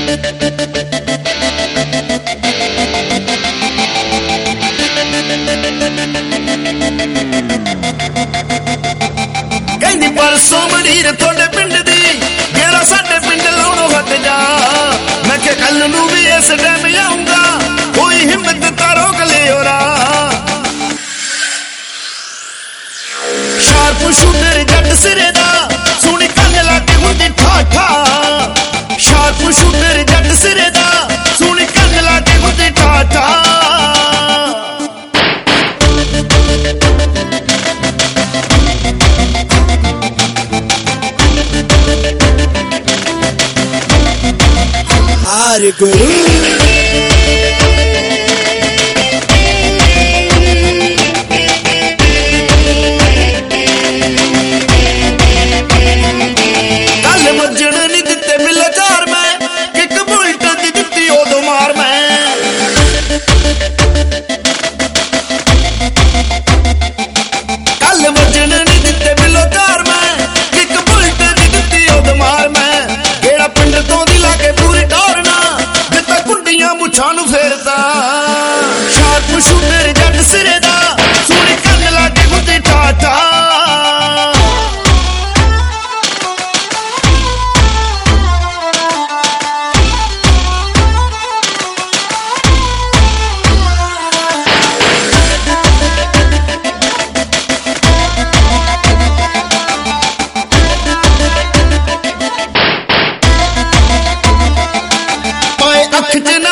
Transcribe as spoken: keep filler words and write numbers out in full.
कहंदी परसों मनीर थोड़े पिंड दी गेड़ा साडे पिंड लाउणों हट जा। मैं के कल नूं भी इस टाइम आऊंगा, कोई हिम्मत तारो गले ओरा। शार्प शूटर जट सिरे दा सोनी कंन लागे हुंदी ठाठा। शार्प शूटर जट सिरे दा सोनी कंन लागे हुंदी ठाठा। Hare Guru मुछानू फेरदा। शार्प शूटर जट सिरे दा सोनी कंन लागे हुंदी ठाठा। अख च